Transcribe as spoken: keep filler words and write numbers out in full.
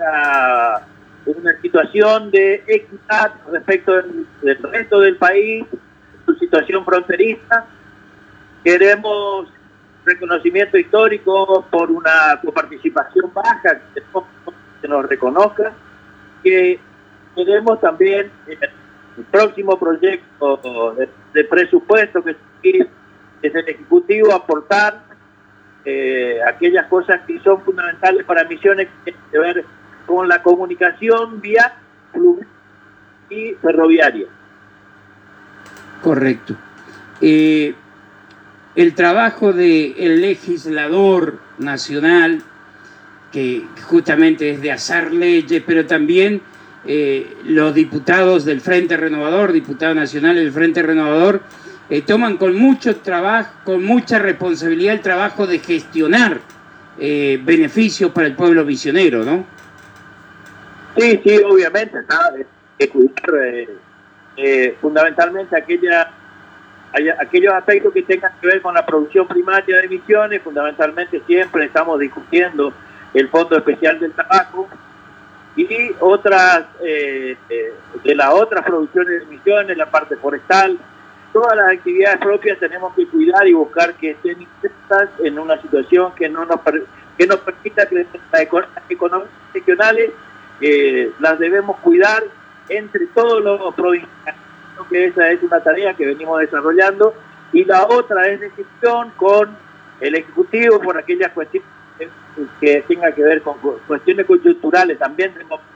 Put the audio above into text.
una, una situación de equidad respecto del, del resto del país, su situación fronteriza. Queremos reconocimiento histórico por una coparticipación baja, que se nos reconozca, que queremos también el próximo proyecto de, de presupuesto que desde el Ejecutivo aportar eh, aquellas cosas que son fundamentales para Misiones, que tienen que ver con la comunicación vial y ferroviaria. Correcto. Eh, el trabajo del legislador nacional, que justamente es de hacer leyes, pero también eh, los diputados del Frente Renovador, diputados nacionales del Frente Renovador, eh, toman con mucho trabajo, con mucha responsabilidad el trabajo de gestionar eh, beneficios para el pueblo misionero, ¿no? Sí, sí, obviamente, ¿sabes? Que cuidar eh, eh, fundamentalmente aquella, aquellos aspectos que tengan que ver con la producción primaria de Misiones. Fundamentalmente siempre estamos discutiendo el Fondo Especial del Tabaco y otras eh, eh, de las otras producciones de Misiones, la parte forestal. Todas las actividades propias tenemos que cuidar y buscar que estén insertas en una situación que no nos, que nos permita que las economías regionales eh, las debemos cuidar entre todos los provinciales, que esa es una tarea que venimos desarrollando, y la otra es de gestión con el Ejecutivo por aquellas cuestiones que tengan que ver con cuestiones coyunturales. También tenemos